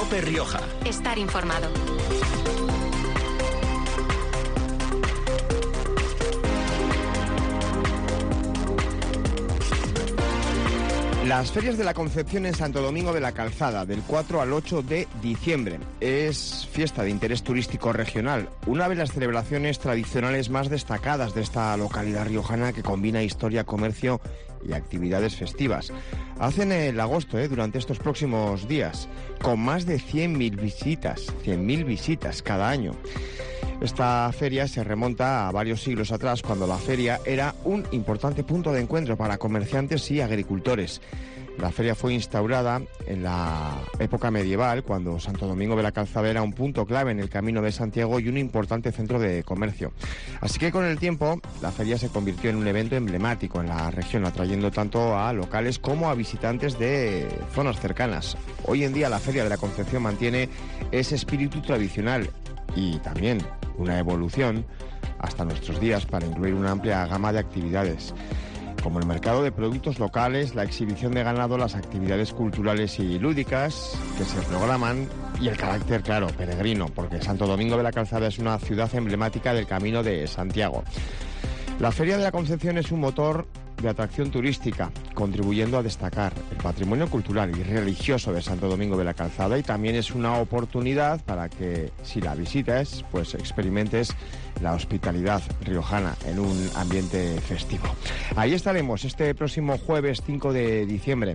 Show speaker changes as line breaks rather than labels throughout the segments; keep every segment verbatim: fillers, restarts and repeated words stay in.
COPE Rioja.
Estar informado.
Las ferias de la Concepción en Santo Domingo de la Calzada, del cuatro al ocho de diciembre. Es fiesta de interés turístico regional, una de las celebraciones tradicionales más destacadas de esta localidad riojana que combina historia, comercio y actividades festivas. Hacen el agosto, eh, durante estos próximos días, con más de cien mil visitas, cien mil visitas cada año. Esta feria se remonta a varios siglos atrás, cuando la feria era un importante punto de encuentro para comerciantes y agricultores. La feria fue instaurada en la época medieval, cuando Santo Domingo de la Calzada era un punto clave en el Camino de Santiago y un importante centro de comercio. Así que con el tiempo, la feria se convirtió en un evento emblemático en la región, atrayendo tanto a locales como a visitantes de zonas cercanas. Hoy en día la Feria de la Concepción mantiene ese espíritu tradicional y también una evolución hasta nuestros días para incluir una amplia gama de actividades, como el mercado de productos locales, la exhibición de ganado, las actividades culturales y lúdicas que se programan y el carácter, claro, peregrino, porque Santo Domingo de la Calzada es una ciudad emblemática del Camino de Santiago. La Feria de la Concepción es un motor de atracción turística, contribuyendo a destacar el patrimonio cultural y religioso de Santo Domingo de la Calzada, y también es una oportunidad para que, si la visitas, pues experimentes la hospitalidad riojana en un ambiente festivo. Ahí estaremos este próximo jueves cinco de diciembre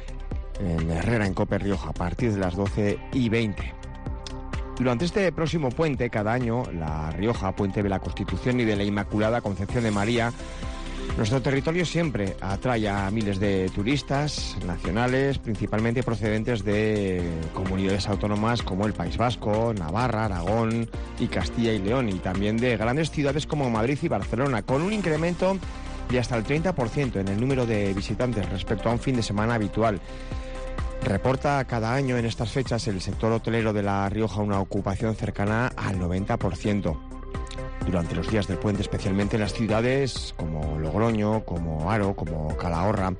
en Herrera, en COPE Rioja, a partir de las doce y veinte. Durante este próximo puente, cada año, La Rioja, puente de la Constitución y de la Inmaculada Concepción de María, nuestro territorio siempre atrae a miles de turistas nacionales, principalmente procedentes de comunidades autónomas como el País Vasco, Navarra, Aragón y Castilla y León, y también de grandes ciudades como Madrid y Barcelona, con un incremento de hasta el treinta por ciento en el número de visitantes respecto a un fin de semana habitual. Reporta cada año en estas fechas el sector hotelero de La Rioja una ocupación cercana al noventa por ciento. Durante los días del puente, especialmente en las ciudades como Logroño, como Haro, como Calahorra.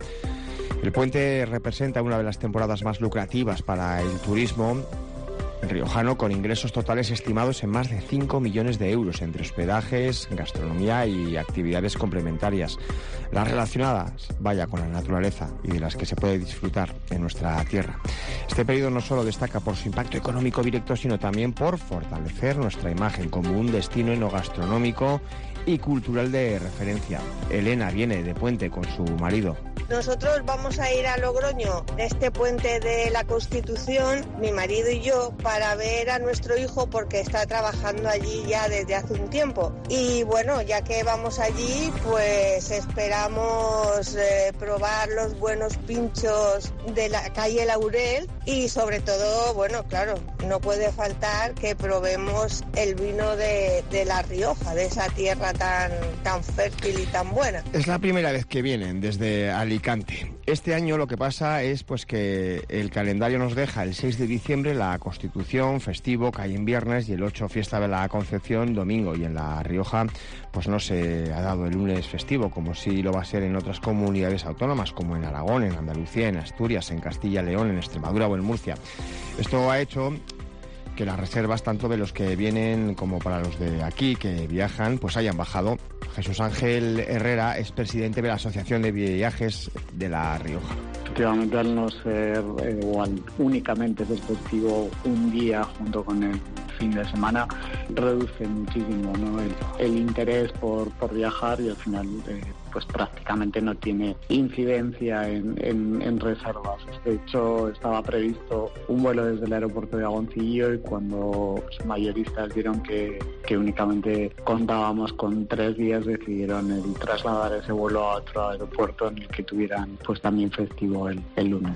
El puente representa una de las temporadas más lucrativas para el turismo riojano, con ingresos totales estimados en más de cinco millones de euros entre hospedajes, gastronomía y actividades complementarias, las relacionadas, vaya, con la naturaleza y de las que se puede disfrutar en nuestra tierra. Este periodo no solo destaca por su impacto económico directo, sino también por fortalecer nuestra imagen como un destino enogastronómico y cultural de referencia. Elena viene de puente con su marido.
Nosotros vamos a ir a Logroño, de este puente de la Constitución, mi marido y yo, para ver a nuestro hijo, porque está trabajando allí ya desde hace un tiempo. Y bueno, ya que vamos allí, pues esperamos eh, probar los buenos pinchos de la calle Laurel y sobre todo, bueno, claro, no puede faltar que probemos el vino de, de La Rioja, de esa tierra tan, tan fértil y tan buena.
Es la primera vez que vienen desde Alicante. Este año lo que pasa es pues que el calendario nos deja el seis de diciembre la Constitución, festivo, cae en viernes, y el ocho fiesta de la Concepción, domingo, y en La Rioja pues no se ha dado el lunes festivo, como sí lo va a ser en otras comunidades autónomas, como en Aragón, en Andalucía, en Asturias, en Castilla y León, en Extremadura o en Murcia. Esto ha hecho que las reservas, tanto de los que vienen como para los de aquí que viajan, pues hayan bajado. Jesús Ángel Herrera es presidente de la Asociación de Viajes de La Rioja.
Efectivamente, al no ser eh, o al únicamente ser festivo un día junto con el fin de semana, reduce muchísimo, ¿no?, el, el interés por, por viajar, y al final eh, pues prácticamente no tiene incidencia en, en, en reservas. De hecho, estaba previsto un vuelo desde el aeropuerto de Agoncillo, y cuando los mayoristas vieron que, que únicamente contábamos con tres días, decidieron el trasladar ese vuelo a otro aeropuerto en el que tuvieran pues también festivo el, el lunes.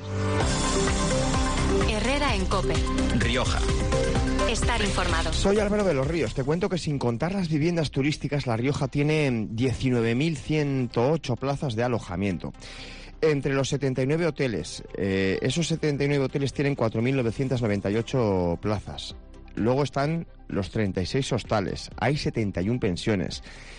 Herrera en COPE
Rioja.
Estar informado.
Soy Álvaro de los Ríos. Te cuento que, sin contar las viviendas turísticas, La Rioja tiene diecinueve mil ciento ocho plazas de alojamiento. Entre los setenta y nueve hoteles, eh, esos setenta y nueve hoteles tienen cuatro mil novecientas noventa y ocho plazas. Luego están los treinta y seis hostales, hay setenta y una pensiones.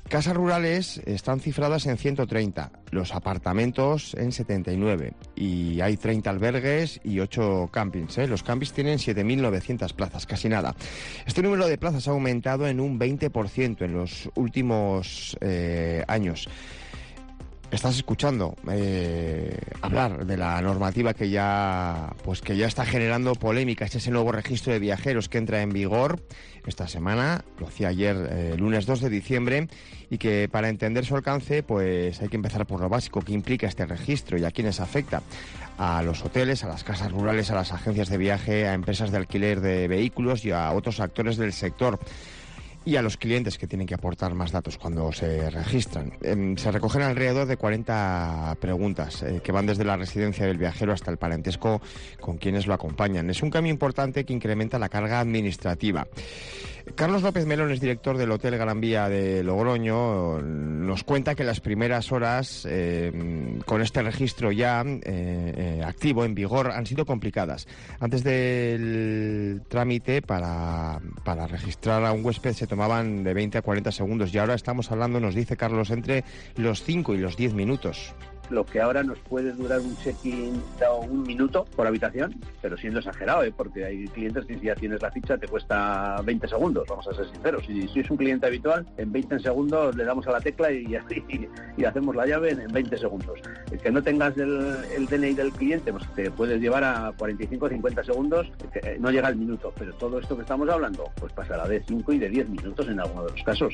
Casas rurales están cifradas en ciento treinta, los apartamentos en setenta y nueve y hay treinta albergues y ocho campings. ¿eh? Los campings tienen siete mil novecientas plazas, casi nada. Este número de plazas ha aumentado en un veinte por ciento en los últimos eh, años. Estás escuchando eh, hablar de la normativa que ya, pues que ya está generando polémica. Este es el nuevo registro de viajeros que entra en vigor esta semana, lo hacía ayer, eh, lunes dos de diciembre, y que para entender su alcance pues hay que empezar por lo básico, qué implica este registro y a quiénes afecta. A los hoteles, a las casas rurales, a las agencias de viaje, a empresas de alquiler de vehículos y a otros actores del sector. Y a los clientes, que tienen que aportar más datos cuando se registran. Eh, se recogen alrededor de cuarenta preguntas eh, que van desde la residencia del viajero hasta el parentesco con quienes lo acompañan. Es un cambio importante que incrementa la carga administrativa. Carlos López Melón es director del Hotel Gran Vía de Logroño. Nos cuenta que las primeras horas eh, con este registro ya eh, eh, activo, en vigor, han sido complicadas. Antes del trámite para, para registrar a un huésped se tomaban de veinte a cuarenta segundos y ahora estamos hablando, nos dice Carlos, entre los cinco y los diez minutos.
Lo que ahora nos puede durar un check-in un minuto por habitación, pero siendo exagerado, ¿eh? Porque hay clientes que si ya tienes la ficha te cuesta veinte segundos, vamos a ser sinceros. Si, si es un cliente habitual, en veinte segundos le damos a la tecla y, y, y hacemos la llave en veinte segundos. El que no tengas el, el D N I del cliente, pues te puedes llevar a cuarenta y cinco o cincuenta segundos, que no llega al minuto, pero todo esto que estamos hablando, pues pasará de cinco y de diez minutos en algunos de los casos.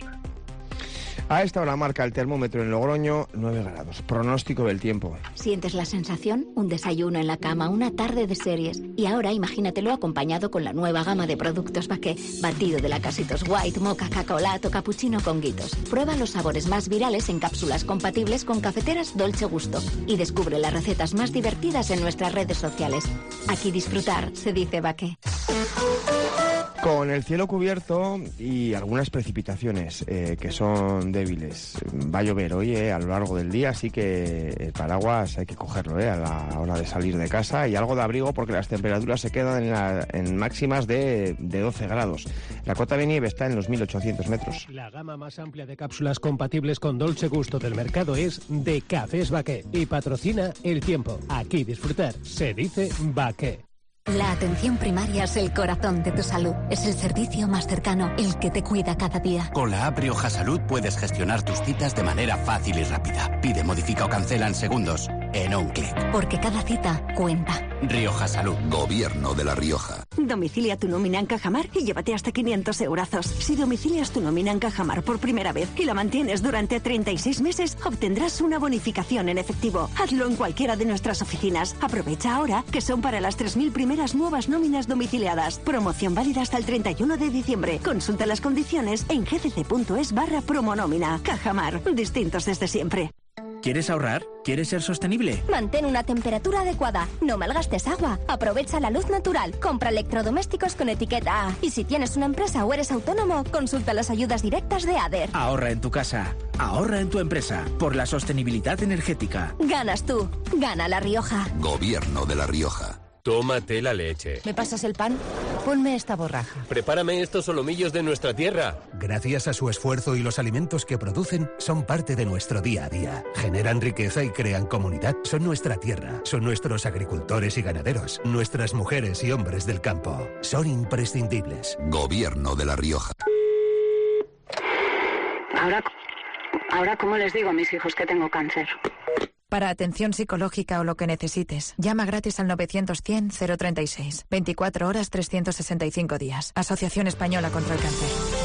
A esta hora marca el termómetro en Logroño nueve grados. Pronóstico del tiempo.
¿Sientes la sensación? Un desayuno en la cama, una tarde de series. Y ahora imagínatelo acompañado con la nueva gama de productos Baqué. Batido de lacasitos white, mocha, cacolato, cappuccino con guitos. Prueba los sabores más virales en cápsulas compatibles con cafeteras Dolce Gusto. Y descubre las recetas más divertidas en nuestras redes sociales. Aquí disfrutar se dice Baqué.
Con el cielo cubierto y algunas precipitaciones eh, que son débiles. Va a llover hoy eh, a lo largo del día, así que el paraguas hay que cogerlo eh, a la hora de salir de casa, y algo de abrigo porque las temperaturas se quedan en, la, en máximas de, de doce grados. La cota de nieve está en los mil ochocientos metros.
La gama más amplia de cápsulas compatibles con Dolce Gusto del mercado es de Cafés Baqué y patrocina El Tiempo. Aquí disfrutar se dice Baqué.
La atención primaria es el corazón de tu salud. Es el servicio más cercano, el que te cuida cada día.
Con la app Rioja Salud puedes gestionar tus citas de manera fácil y rápida. Pide, modifica o cancela en segundos, en un clic.
Porque cada cita cuenta.
Rioja Salud.
Gobierno de La Rioja.
Domicilia tu nómina en Cajamar y llévate hasta quinientos eurazos. Si domicilias tu nómina en Cajamar por primera vez y la mantienes durante treinta y seis meses, obtendrás una bonificación en efectivo. Hazlo en cualquiera de nuestras oficinas. Aprovecha ahora que son para las tres mil primeras nuevas nóminas domiciliadas. Promoción válida hasta el treinta y uno de diciembre. Consulta las condiciones en gcc.es barra promonómina. Cajamar. Distintos desde siempre.
¿Quieres ahorrar? ¿Quieres ser sostenible?
Mantén una temperatura adecuada. No malgastes agua. Aprovecha la luz natural. Compra electrodomésticos con etiqueta A. Y si tienes una empresa o eres autónomo, consulta las ayudas directas de ADER.
Ahorra en tu casa. Ahorra en tu empresa. Por la sostenibilidad energética.
Ganas tú. Gana La Rioja.
Gobierno de La Rioja.
Tómate la leche.
¿Me pasas el pan? Ponme esta borraja.
Prepárame estos solomillos de nuestra tierra.
Gracias a su esfuerzo y los alimentos que producen, son parte de nuestro día a día. Generan riqueza y crean comunidad. Son nuestra tierra. Son nuestros agricultores y ganaderos. Nuestras mujeres y hombres del campo. Son imprescindibles.
Gobierno de La Rioja.
Ahora, ahora ¿cómo les digo a mis hijos que tengo cáncer?
Para atención psicológica o lo que necesites, llama gratis al novecientos cien cero treinta y seis. veinticuatro horas trescientos sesenta y cinco días. Asociación Española contra el Cáncer.